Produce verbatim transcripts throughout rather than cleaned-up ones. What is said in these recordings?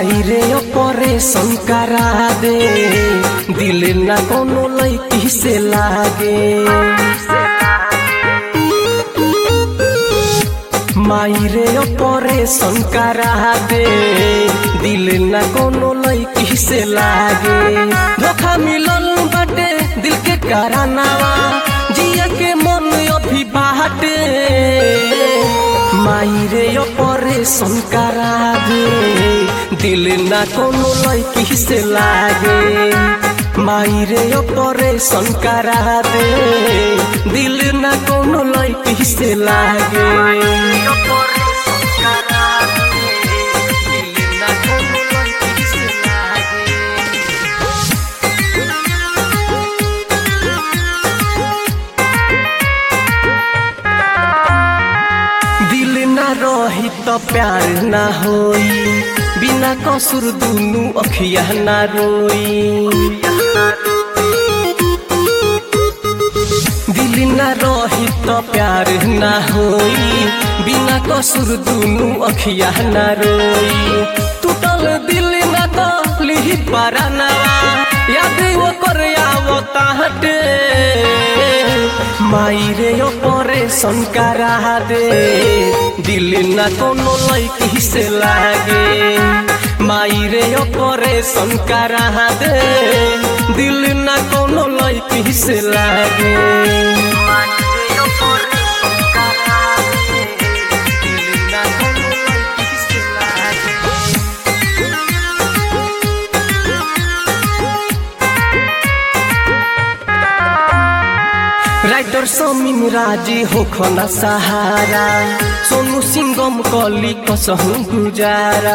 माई रे ऑपरेशन करा दे, दिल ना कोनो लड़की से लागे। माई रे ऑपरेशन करा दे, दिल ना कोनो लड़की से लागे। धोखा मिलल बाटे दिल के करानावा, जिया के मन अभी बाटे। माई रे ऑपरेशन करा दे, दिल ना कोनो लड़की से लागे। माई रे ऑपरेशन करा दे, दिल ना कोनो लड़की से लागे। रही तो प्यार ना होई, बिना कसूर दुनू अखिया ना रोई। दिल ना रही तो प्यार ना होई, बिना कसूर दुनू अखिया ना रोई। टूटल दिल ना तो लिही परानवा, याद वो कर आवता हटे। माई रे ऑपरेशन करा दे, दिल ना कोनो लड़की से लागे। माई रे ऑपरेशन करा दे, दिल ना कोनो लड़की से लागे। राइटर समीम राजी हो खना सहारा, सोनू सिंगम कली कसहु गुजारा।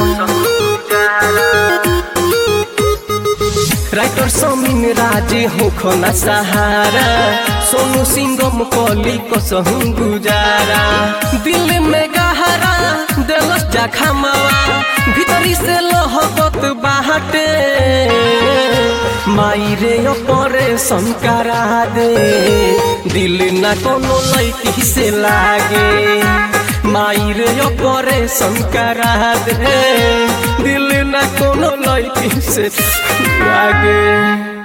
राइटर समीम राजी हो खना सहारा, सोनू सिंगम कली कसहु गुजारा। दिल में गहरा दिलस जखमावा, भीतरी से लहबत बाहटे। माई रे ऑपरेशन करा दे, दिल ना कोनो लड़की से लागे। माई रे ऑपरेशन करा दे, दिल ना कोनो लड़की से लागे।